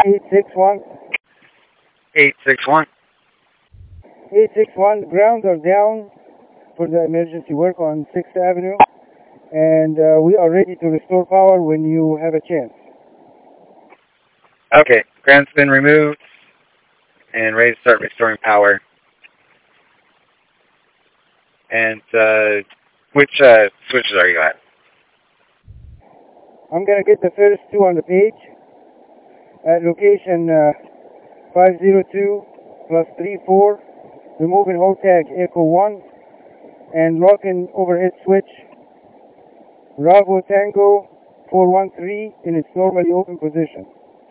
861. 861. 861, grounds are down for the emergency work on 6th Avenue, and we are ready to restore power when you have a chance. Okay, ground's been removed and ready to start restoring power. And which switches are you at? I'm going to get the first two on the page at location 502 plus 34, removing hold tag Echo 1 and locking overhead switch Bravo Tango 413 in its normally open position.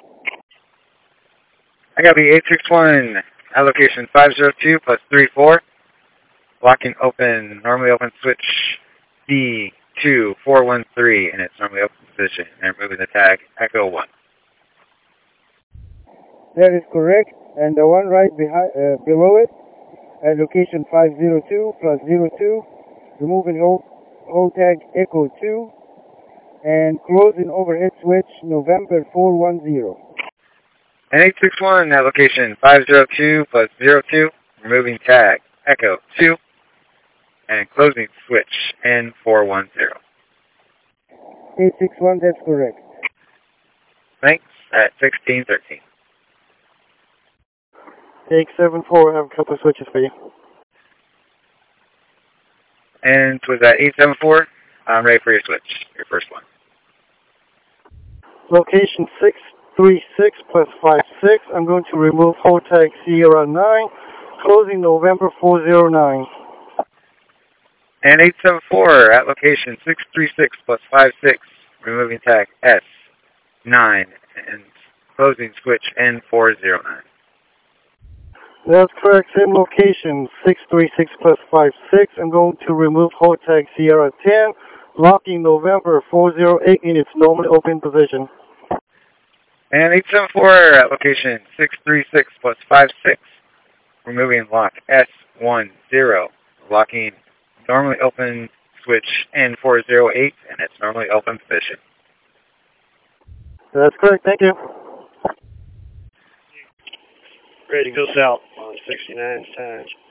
I got the 861 at location 502 plus 34, locking open, normally open switch D2413 in its normally open position and removing the tag Echo 1. That is correct, and the one right below it at location 502 plus 02, removing hold tag Echo 2 and closing overhead switch November 410. And 861 at location 502 plus 02, removing tag Echo 2 and closing switch N410. 861, that's correct. Thanks, at 1613. 874, I have a couple of switches for you. And was that 874? I'm ready for your switch, your first one. Location 636 plus 56, I'm going to remove hold tag Sierra 9, closing November 409. And 874 at location 636 plus 56, removing tag S9 and closing switch N409. That's correct, same location, 636 plus 56. I'm going to remove hold tag Sierra 10, locking November 408 in its normally open position. And 874 at location 636 plus 56, removing lock S10, locking normally open switch N408 in its normally open position. That's correct, thank you. Ready to go south on 69 times.